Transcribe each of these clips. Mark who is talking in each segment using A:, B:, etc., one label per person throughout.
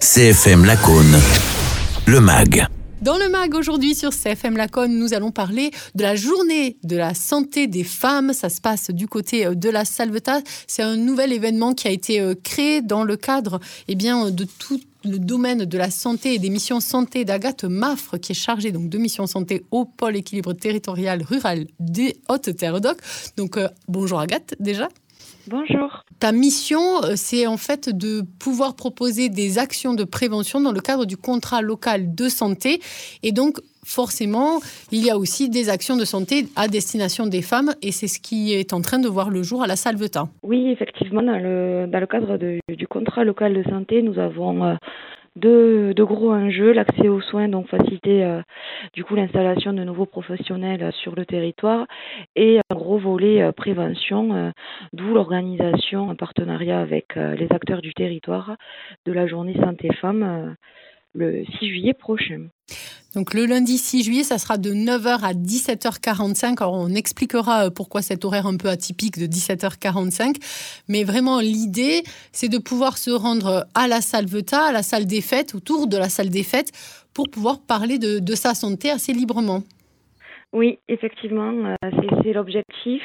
A: CFM Lacaune, le MAG.
B: Dans le MAG aujourd'hui sur CFM Lacaune, nous allons parler de la journée de la santé des femmes. Ça se passe du côté de la Salvetat. C'est un nouvel événement qui a été créé dans le cadre de tout le domaine de la santé et des missions santé d'Agathe Maffre, qui est chargée donc de missions santé au pôle équilibre territorial rural des Hautes-Terres-d'Oc. Donc bonjour Agathe déjà.
C: Bonjour.
B: Ta mission, c'est en fait de pouvoir proposer des actions de prévention dans le cadre du contrat local de santé. Et donc, forcément, il y a aussi des actions de santé à destination des femmes. Et c'est ce qui est en train de voir le jour à la Salvetat.
C: Oui, effectivement, dans le cadre du contrat local de santé, nous avons deux gros enjeux, l'accès aux soins, donc faciliter l'installation de nouveaux professionnels sur le territoire, et un gros volet prévention, d'où l'organisation en partenariat avec les acteurs du territoire de la journée santé femmes le 6 juillet prochain.
B: Donc le lundi 6 juillet, ça sera de 9h à 17h45. Alors on expliquera pourquoi cet horaire un peu atypique de 17h45. Mais vraiment l'idée, c'est de pouvoir se rendre à la Salvetat, à la salle des fêtes, autour de la salle des fêtes, pour pouvoir parler de sa santé assez librement.
C: Oui, effectivement, c'est l'objectif.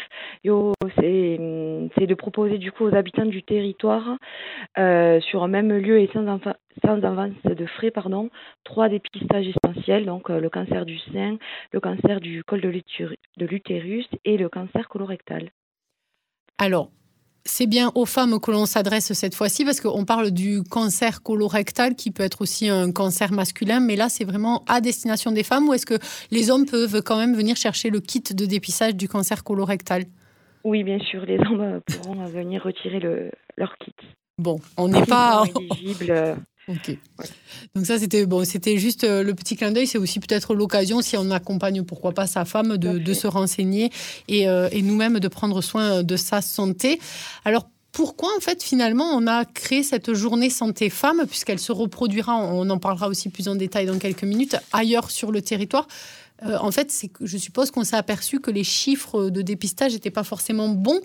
C: C'est de proposer du coup aux habitants du territoire, sur un même lieu et sans avance de frais, 3 dépistages essentiels, donc le cancer du sein, le cancer du col de l'utérus et le cancer colorectal.
B: Alors, c'est bien aux femmes que l'on s'adresse cette fois-ci, parce qu'on parle du cancer colorectal qui peut être aussi un cancer masculin, mais là c'est vraiment à destination des femmes, ou est-ce que les hommes peuvent quand même venir chercher le kit de dépistage du cancer colorectal ?
C: Oui, bien sûr, les hommes pourront venir retirer leur kit.
B: Bon, on n'est pas
C: éligible.
B: Ok.
C: Ouais.
B: Donc ça, c'était juste le petit clin d'œil. C'est aussi peut-être l'occasion, si on accompagne, pourquoi pas, sa femme, de se renseigner et nous-mêmes de prendre soin de sa santé. Alors, pourquoi, en fait, finalement, on a créé cette journée santé femmes, puisqu'elle se reproduira, on en parlera aussi plus en détail dans quelques minutes, ailleurs sur le territoire. En fait, je suppose qu'on s'est aperçu que les chiffres de dépistage n'étaient pas forcément bons.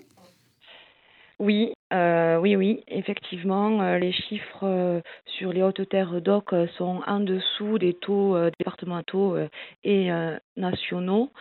C: Oui, effectivement, les chiffres sur les Hautes-Terres-d'Oc sont en dessous des taux départementaux et nationaux.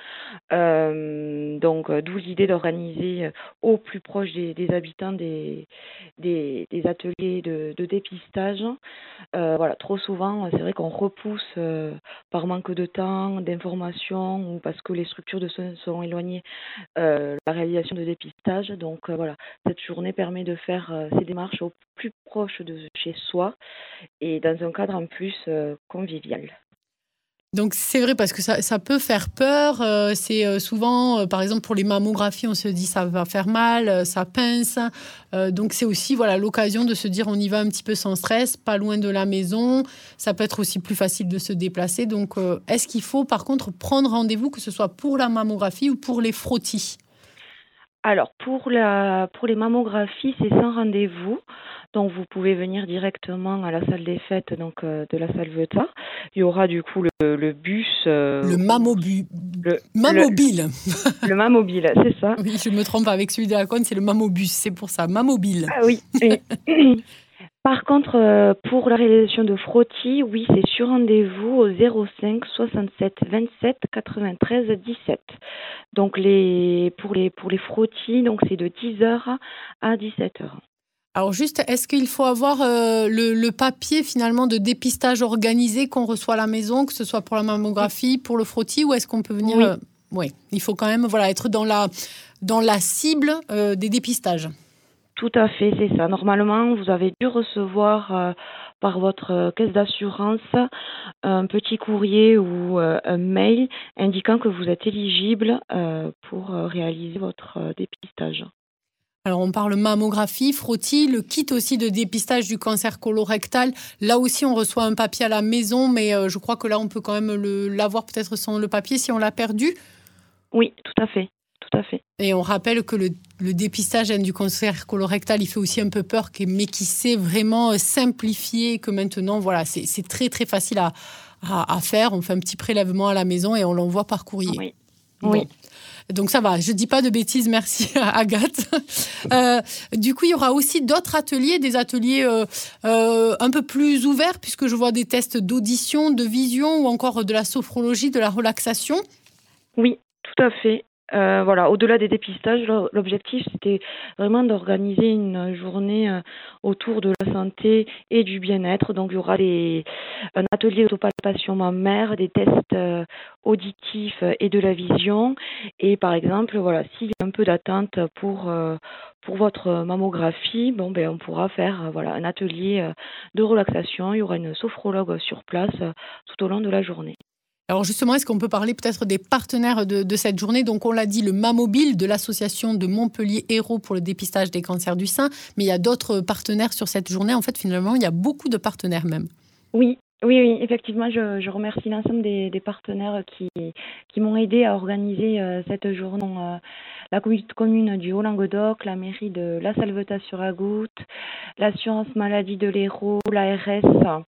C: Donc, d'où l'idée d'organiser au plus proche des habitants des ateliers de dépistage. Trop souvent, c'est vrai qu'on repousse par manque de temps, d'informations, ou parce que les structures de soins sont éloignées, la réalisation de dépistage. Donc, cette journée permet de faire ces démarches au plus proche de chez soi et dans un cadre en plus convivial.
B: Donc c'est vrai, parce que ça peut faire peur. C'est souvent, par exemple pour les mammographies, on se dit ça va faire mal, ça pince. Donc c'est aussi l'occasion de se dire on y va un petit peu sans stress, pas loin de la maison. Ça peut être aussi plus facile de se déplacer. Donc est-ce qu'il faut par contre prendre rendez-vous, que ce soit pour la mammographie ou pour les frottis ?
C: Alors, pour les mammographies, c'est sans rendez-vous. Donc, vous pouvez venir directement à la salle des fêtes de la Salvetat. Il y aura du coup le bus...
B: le mammobile.
C: Le mammobile, c'est ça.
B: Oui, je me trompe avec celui de la Cône, c'est le mammobus, c'est pour ça, mammobile.
C: Ah oui. Par contre, pour la réalisation de frottis, oui, c'est sur rendez-vous au 05 67 27 93 17. Donc pour les frottis, donc c'est de 10h à 17h.
B: Alors juste, est-ce qu'il faut avoir le papier finalement de dépistage organisé qu'on reçoit à la maison, que ce soit pour la mammographie, pour le frottis, ou est-ce qu'on peut venir... Oui, il faut quand même être dans la cible des dépistages.
C: Tout à fait, c'est ça. Normalement, vous avez dû recevoir par votre caisse d'assurance un petit courrier ou un mail indiquant que vous êtes éligible pour réaliser votre dépistage.
B: Alors, on parle mammographie, frottis, le kit aussi de dépistage du cancer colorectal. Là aussi, on reçoit un papier à la maison, mais je crois que là, on peut quand même l'avoir peut-être sans le papier si on l'a perdu.
C: Oui, tout à fait.
B: Et on rappelle que le dépistage du cancer colorectal, il fait aussi un peu peur, mais qui s'est vraiment simplifié, que maintenant, c'est très, très facile à faire. On fait un petit prélèvement à la maison et on l'envoie par courrier.
C: Oui. Oui.
B: Bon. Donc ça va, je dis pas de bêtises, merci Agathe. Du coup, il y aura aussi d'autres ateliers, des ateliers un peu plus ouverts, puisque je vois des tests d'audition, de vision ou encore de la sophrologie, de la relaxation.
C: Oui, tout à fait. Voilà, au-delà des dépistages, l'objectif, c'était vraiment d'organiser une journée autour de la santé et du bien-être. Donc, il y aura un atelier d'autopalpation mammaire, des tests auditifs et de la vision. Et par exemple, voilà, s'il y a un peu d'attente pour votre mammographie, bon, ben, on pourra faire voilà, un atelier de relaxation. Il y aura une sophrologue sur place tout au long de la journée.
B: Alors justement, est-ce qu'on peut parler peut-être des partenaires de cette journée? Donc on l'a dit, le Mamobile de l'association de Montpellier Héros pour le dépistage des cancers du sein, mais il y a d'autres partenaires sur cette journée. En fait, finalement, il y a beaucoup de partenaires même.
C: Oui, oui, oui, effectivement, je remercie l'ensemble des partenaires qui m'ont aidé à organiser cette journée. La commune du Haut-Languedoc, la mairie de La Salvetat-sur-Agoutte, l'assurance maladie de l'Hérault, l'ARS,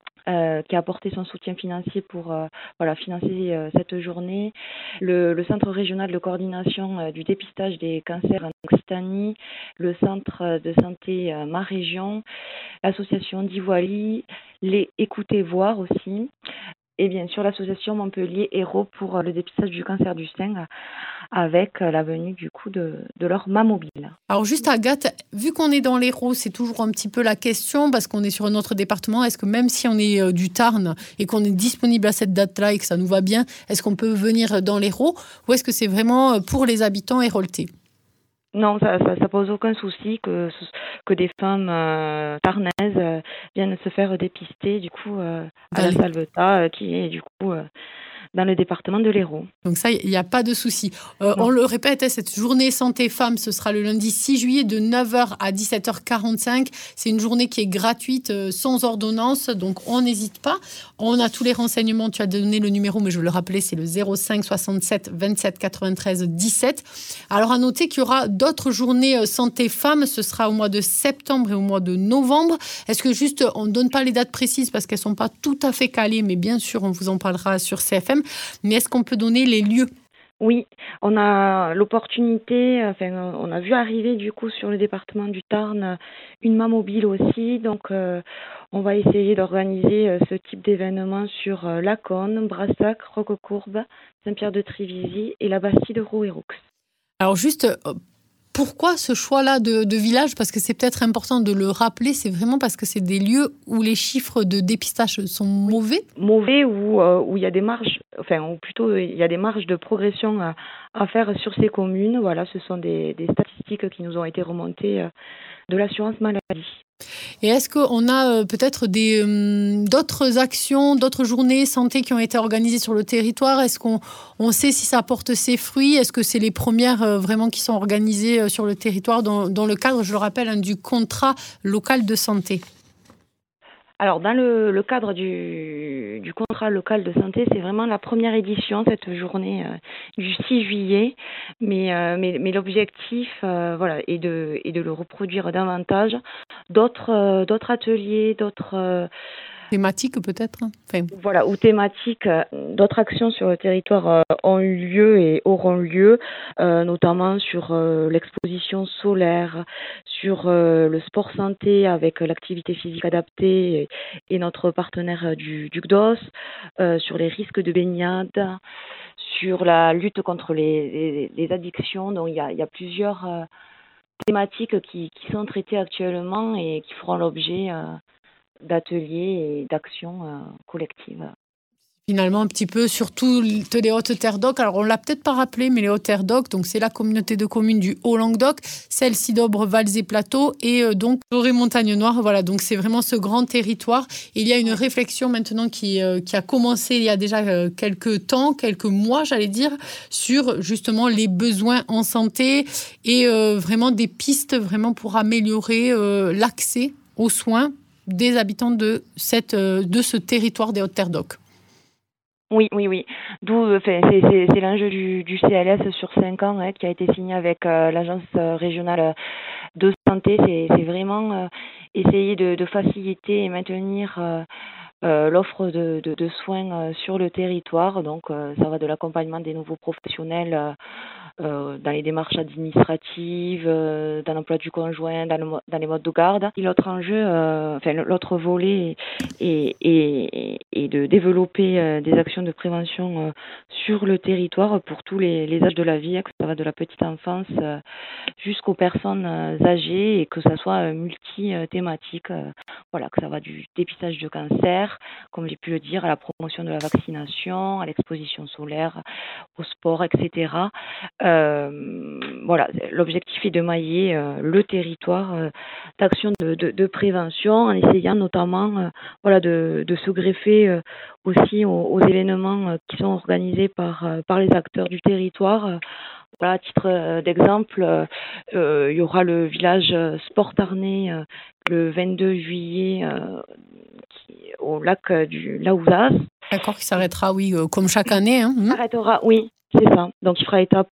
C: qui a apporté son soutien financier pour financer cette journée, le Centre régional de coordination du dépistage des cancers en Occitanie, le Centre de santé Ma Région, l'association d'Ivoily, les Écouter Voir aussi, et bien sûr l'association Montpellier Héros pour le dépistage du cancer du sein avec la venue du coup de leur Mamobile.
B: Alors juste Agathe, vu qu'on est dans l'Hérault, c'est toujours un petit peu la question parce qu'on est sur un autre département. Est-ce que même si on est du Tarn et qu'on est disponible à cette date-là et que ça nous va bien, est-ce qu'on peut venir dans l'Hérault ou est-ce que c'est vraiment pour les habitants héraultais?
C: Non, ça pose aucun souci que des femmes tarnaises viennent se faire dépister du coup à la Salvetat qui est du coup dans le département de l'Hérault.
B: Donc ça, il n'y a pas de souci. On le répète, cette journée santé femmes, ce sera le lundi 6 juillet de 9h à 17h45. C'est une journée qui est gratuite, sans ordonnance, donc on n'hésite pas. On a tous les renseignements, tu as donné le numéro, mais je veux le rappeler, c'est le 05 67 27 93 17. Alors à noter qu'il y aura d'autres journées santé femmes, ce sera au mois de septembre et au mois de novembre. Est-ce que juste, on ne donne pas les dates précises parce qu'elles ne sont pas tout à fait calées, mais bien sûr, on vous en parlera sur CFM. Mais est-ce qu'on peut donner les lieux?
C: Oui, on a l'opportunité, on a vu arriver du coup sur le département du Tarn une Mamobile aussi, donc on va essayer d'organiser ce type d'événement sur Laconne, Brassac, Roquecourbe, Saint-Pierre-de-Trévisy et la Bastide de Rouerux.
B: Alors juste, pourquoi ce choix-là de village? Parce que c'est peut-être important de le rappeler, c'est vraiment parce que c'est des lieux où les chiffres de dépistage sont mauvais?
C: Mauvais où il y a des marges, ou plutôt il y a des marges de progression à faire sur ces communes. Voilà, ce sont des statistiques qui nous ont été remontées de l'assurance maladie.
B: Et est-ce qu'on a peut-être d'autres actions, d'autres journées santé qui ont été organisées sur le territoire? Est-ce qu'on sait si ça porte ses fruits? Est-ce que c'est les premières vraiment qui sont organisées sur le territoire dans le cadre, je le rappelle, du contrat local de santé?
C: Alors, dans le cadre du contrat local de santé, c'est vraiment la première édition, cette journée du 6 juillet. Mais l'objectif est de le reproduire davantage. D'autres ateliers, d'autres
B: Thématiques peut-être?
C: ou thématiques, d'autres actions sur le territoire ont eu lieu et auront lieu, notamment sur l'exposition solaire, sur le sport santé avec l'activité physique adaptée et notre partenaire du GDOS, sur les risques de baignade, sur la lutte contre les addictions. Donc il y a plusieurs thématiques qui sont traitées actuellement et qui feront l'objet d'ateliers et d'actions collectives.
B: Finalement, un petit peu sur toutes les Hautes-Terres d'Oc. Alors, on ne l'a peut-être pas rappelé, mais les Hautes-Terres d'Oc, donc c'est la communauté de communes du Haut-Languedoc, celle-ci d'Obre, Vals et Plateau, et donc Doré-Montagne-Noire. Voilà, donc c'est vraiment ce grand territoire. Et il y a une réflexion maintenant qui a commencé il y a déjà quelques temps, quelques mois, j'allais dire, sur justement les besoins en santé et vraiment des pistes vraiment pour améliorer l'accès aux soins des habitants de ce territoire des Hautes-Terres d'Oc.
C: Oui. D'où c'est l'enjeu du CLS sur 5 ans qui a été signé avec l'agence régionale de santé. C'est vraiment essayer de faciliter et maintenir l'offre de soins sur le territoire. Donc, ça va de l'accompagnement des nouveaux professionnels dans les démarches administratives, dans l'emploi du conjoint, dans les modes de garde. Et l'autre enjeu, l'autre volet est de développer des actions de prévention sur le territoire pour tous les âges de la vie, que ça va de la petite enfance jusqu'aux personnes âgées et que ça soit multi-thématique. Que ça va du dépistage de cancer, comme j'ai pu le dire, à la promotion de la vaccination, à l'exposition solaire, au sport, etc. L'objectif est de mailler le territoire d'actions de prévention en essayant notamment de se greffer aussi aux événements qui sont organisés par les acteurs du territoire. À titre d'exemple, il y aura le village Sport Tarnais le 22 juillet au lac du Laouzas.
B: D'accord, qui s'arrêtera, comme chaque année.
C: S'arrêtera, oui, c'est ça. Donc, il fera étape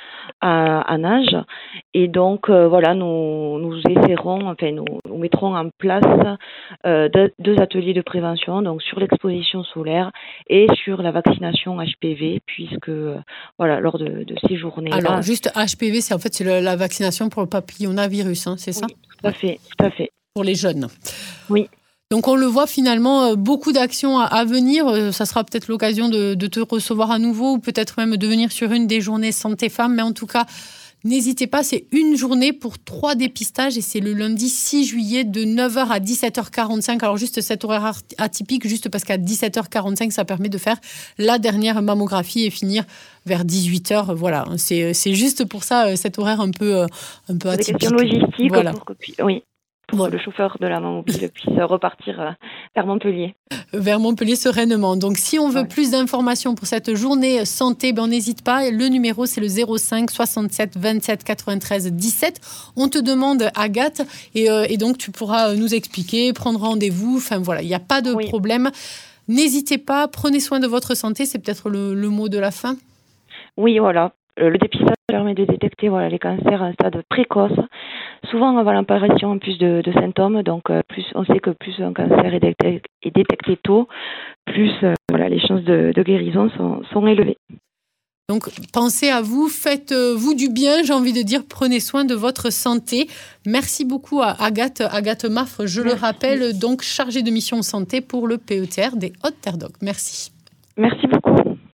C: à Nage. Et donc, nous essaierons, nous mettrons en place deux ateliers de prévention, donc sur l'exposition solaire et sur la vaccination HPV, puisque, lors de ces journées-là...
B: Alors, juste HPV, c'est la vaccination pour le papillomavirus, c'est ça ?
C: Tout à fait.
B: Pour les jeunes.
C: Oui.
B: Donc on le voit finalement, beaucoup d'actions à venir. Ça sera peut-être l'occasion de te recevoir à nouveau ou peut-être même de venir sur une des journées Santé Femmes. Mais en tout cas, n'hésitez pas, c'est une journée pour 3 dépistages et c'est le lundi 6 juillet de 9h à 17h45. Alors juste cet horaire atypique, juste parce qu'à 17h45, ça permet de faire la dernière mammographie et finir vers 18h. Voilà, c'est juste pour ça, cet horaire un peu atypique.
C: Des questions logistiques,
B: voilà.
C: Pour que le chauffeur de la main mobile puisse repartir vers Montpellier.
B: Vers Montpellier sereinement. Donc, si on veut plus d'informations pour cette journée santé, on n'hésite pas. Le numéro, c'est le 05 67 27 93 17. On te demande, Agathe, et donc tu pourras nous expliquer, prendre rendez-vous. Enfin, voilà, il n'y a pas de problème. N'hésitez pas, prenez soin de votre santé. C'est peut-être le mot de la fin.
C: Oui, voilà. Le dépistage permet de détecter les cancers à un stade précoce, souvent avant l'apparition en plus de symptômes. Donc, on sait que plus un cancer est détecté tôt, plus les chances de guérison sont élevées.
B: Donc, pensez à vous, faites-vous du bien, j'ai envie de dire, prenez soin de votre santé. Merci beaucoup à Agathe Maffre, je le rappelle, donc chargée de mission santé pour le PETR des Hautes-Terres d'Oc. Merci.
C: Merci beaucoup.